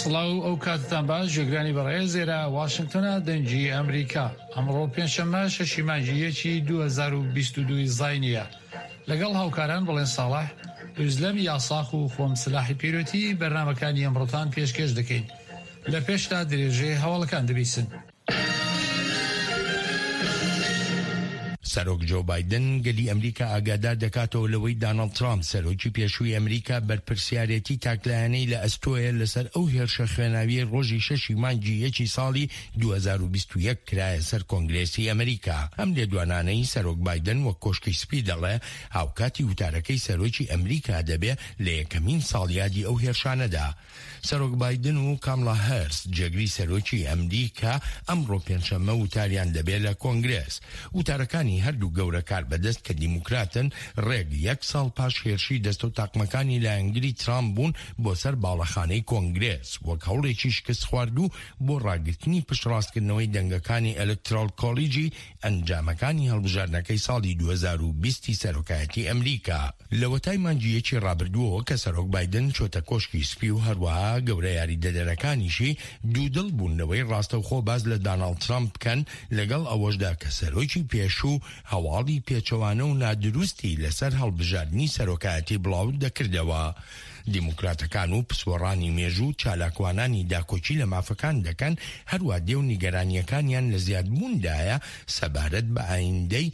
سڵاو ئەو کاتتان باش ژێگرانی بەڕێز زێرا واشنگتنە دەنگی ئەمریکا ئەمڕۆ پێنجشەممە 6 مانگی 2022 زاینیە لەگەڵ هاوکاران بڵێن ساڵح ئوزلەم یاساخ و خۆم سلاحی پیرۆتی بەرنامەکانی ئەمڕۆتان پێشکەش دەکەین لە پێشتا درێژێ هەواڵەکان دەبیسن. سەرۆک جۆ بایدن گەلی ئەمریکا ئاگادار دەکاتەوە لەوەی دانەڵد ترامپ سەرۆکی پێشووی ئەمریکا بەرپرسیارەتی تاکلایانەی لە ئەستۆیە لەسەر ئەو هێرشە خوێناویە ڕۆژی 6 مانگی ساڵی 2021 کرایە سەر کۆنگرێسی ئەمریکا. ئەم لێدوانانەی سەرۆک بایدن وەک کۆشکی سپی دەڵێ هاوکاتی وتارەکەی سەرۆکی ئەمریکا دەبێ لە یەکەمین ساڵیادی ئەو هێرشانەدا. سەرۆک بایدن و کاملا هەرس جێگری سەرۆکی ئەمریکا ئەمڕۆ پێنجشەممە وتاریان دەبێت لە کۆنگرێس. وتارەکانی هەردوو گەورە کار بەدەست کە دیموکراتن ڕێگ 1 ساڵ پاش هێرشی دەستە و تاقمەکانی لایەنگری ترامپ بوون بۆ سەر باڵەخانەی کۆنگرێس وەک هەوڵێکی شکست خواردوو بۆ ڕاگرتنی پشتڕاستکردنەوەی دەنگەکانی ئەلکترال کۆلیجی ئەنجامەکانی هەڵبژاردنەکەی ساڵی 2020 سەرۆکایەتی ئەمریکا. لە وەتای مانگیەکی ڕابردووەوە کە سەرۆک بایدن چۆتە کۆشکی سپی و هەروەها گەورە یاریدەدەرەکانیشی دوودڵ بوونەوەی ڕاستەوخۆ باز لە داناڵد ترامپ بکەن لەگەڵ ئەوەشدا کە سەرۆکی پێشوو هەواڵی پێچەوانە و نادروستی لەسەر هەڵبژاردننی سەرۆکایەتی بڵاو دەکردەوە. دیموکراتەکان و پسوەڕانی مێژوو چالاکوانانی داکۆچی لە مافەکان دەکەن هەروە دێو نیگەرانیەکانیان لە زیادبووندایە سەبارەت بە ئایندەی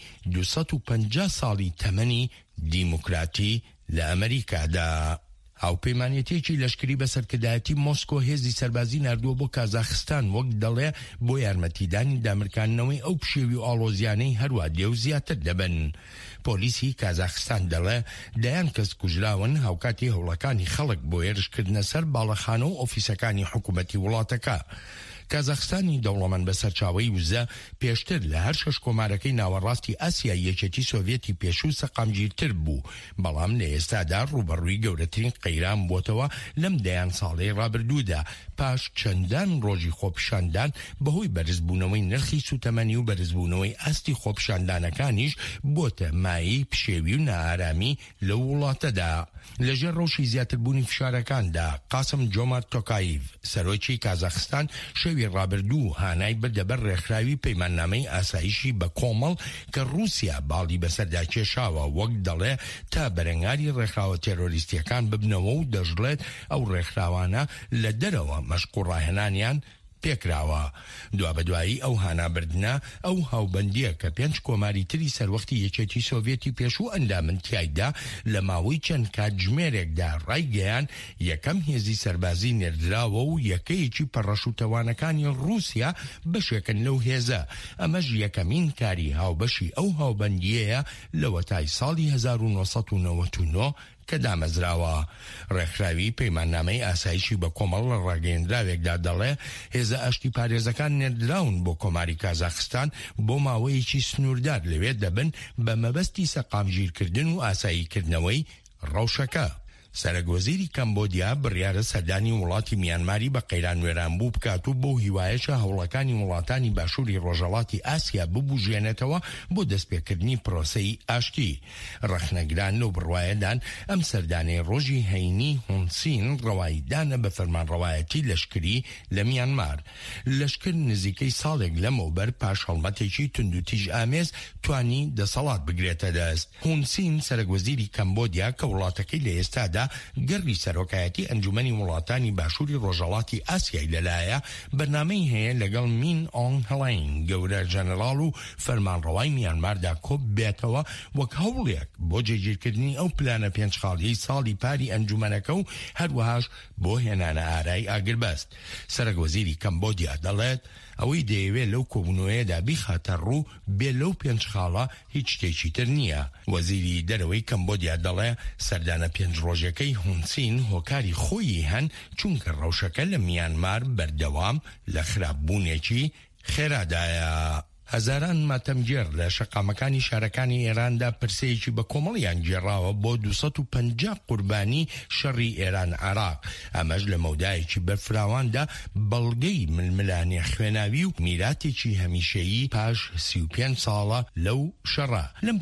250 ساڵی تەمەنی دیموکراتی لە ئەمریکادا. هاوپەیمانیەتێکی لەشکری بەسەرکردایەتی مۆسکۆ هێزی سەربازی نردووە بۆ کازاخستان وەک دەڵێ بۆ یارمەتیدانی دامرکانەوەی ئەو پشێوی و ئاڵۆزیانەی هەروە دێو زیاتر دەبن. پۆلیسی کازاخستان دەڵێ دەیان کەس کوژراون هاوکاتی هەوڵەکانی خەڵک بۆ هێرشکردنە سەر باڵەخانە و ئۆفیسەکانی حکوومەتی وڵاتەکە. کازاخستانی دەوڵەمەند بەسەرچاوەی وزە پێشتر لە هەر 6 کۆمارەکەی ناوەڕاستی ئاسیای یەکێتی سۆڤێتی پێشوو سەقامگیرتر بوو، بەڵام لە ئێستادا ڕوبەڕووی گەورەترین قەیران بووتەوە لەم دەیان ساڵەی ڕابردوودا پاش چەندان ڕۆژی خۆپیشاندان بەهۆی بەرزبوونەوەی نرخی سوتەمەنی و بەرزبوونەوەی ئاستی خۆپیشاندانەکانیش بۆتە مایی پشێوی و نائارامی لە وڵاتەدا. لەژێر ڕۆژی زیاتربوونی فشارەکاندا قاسم جۆمارت تۆکایڤ سەرۆکی کازاخستان شەوی ڕابردوو هانای بردەبەر ڕێکخراوی پەیماننامەی ئاسایشی بە کۆمەڵ کە رووسیا باڵی بەسەردا کێشاوە وەک دەڵێ تا بەرەنگاری ڕێکخراوە تێرۆریستیەکان ببنەوە و دەژڵێت ئەو ڕێکخراوانە لە دەرەوە مەشق و ڕاهێنانیان پێکراوە. دوابەدوایی ئەو هانابردنە ئەو هاوبەندیە کە 5 کۆماری تری سەروەختی یەکێتی سۆڤێتی پێشوو ئەندامن تیایدا لە ماوەی چەند کاتژمێرێکدا ڕایگەیان یەکەم هێزی سەربازی نێردراوە و یەکەیەکی پەڕەشوتەوانەکانی رووسیا بەشێکن لەو هێزە. ئەمەش یەکەمین کاری هاوبەشی ئەو هاوبەندیەیە لە وەتای ساڵی 1999 کە دامەزراوە. ڕێکخراوی پەیماننامەی ئاسایشی بە کۆمەڵ لە ڕاگەیەندراوێکدا دەڵێ هێزە ئاشتی پارێزەکان نێردراون بۆ کۆماری کازاخستان بۆ ماوەیەکی سنووردار لەوێ دەبن بە مەبەستی سەقامگیرکردن و ئاساییکردنەوەی ڕەوشەکە. سەرۆکوەزیری کەمبۆدیا بڕیارە سەردانی وڵاتی میانماری بە قەیران وێرانبوو بکات و بۆ هیوایەشە هەوڵەکانی وڵاتانی باشووری ڕۆژهەڵاتی ئاسیا ببوژێنێتەوە بۆ دەستپێکردنی پرۆسەی ئاشتی. ڕەخنەگران لەو بڕوایەدان ئەم سەردانەی ڕۆژی هەینی هونسین ڕەواییدانە بە فەرمانڕەوایەتی لەشکری لە میانمار. لەشکر نزیکەی ساڵێک لەمەوبەر پاش هەڵمەتێکی توندوتیژ ئامێز توانی دەسەڵات بگرێتە دەست. هونسین سەرۆکوەزیری کەمبۆدیا کە وڵاتەکەی لە ئێستادا گەڕی سەرۆکایەتی ئەنجومەنی وڵاتانی باشووری ڕۆژهەڵاتی ئاسیای لەلایە بەرنامەی هەیە لەگەڵ مین ئۆنگ هەڵین گەورە جەنەڕاڵ و فەرمانڕەوای میانماردا کۆب بێتەوە وەک هەوڵێک بۆ جێگیرکردنی ئەو پلانە 5 خاڵیەی ساڵی پاری ئەنجومەنەکە و هەروەهاش بۆ هێنانە ئارای ئاگربەست. سەرۆکوەزیری کەمبۆدیا دەڵێت ئەوەی دەیەوێت لەو کۆبوونەوەیەدا بیخاتە ڕوو بێ لەو 5 خاڵە هیچ شتێکی تر نییە. وەزیری دەرەوەی کەمبۆدیا دەڵێ سەردانە 5 ڕۆژەکەی هونسین هۆکاری خۆیی هەن چونکە ڕەوشەکە لە میانمار بەردەوام لە خراپبوونێکی خێرادایە. هەزاران ماتەمگێر لە شەقامەکانی شارەکانی ئێراندا پرسەیەکی بە کۆمەڵیان گێڕاوە بۆ 250 قوربانی شەڕی ئێران عێراق. ئەمەش لە مەودایەکی بەرفراواندا بەڵگەی ململانێ خوێناوی و میراتێکی هەمیشەیی پاش 35 ساڵە لەو شەڕە.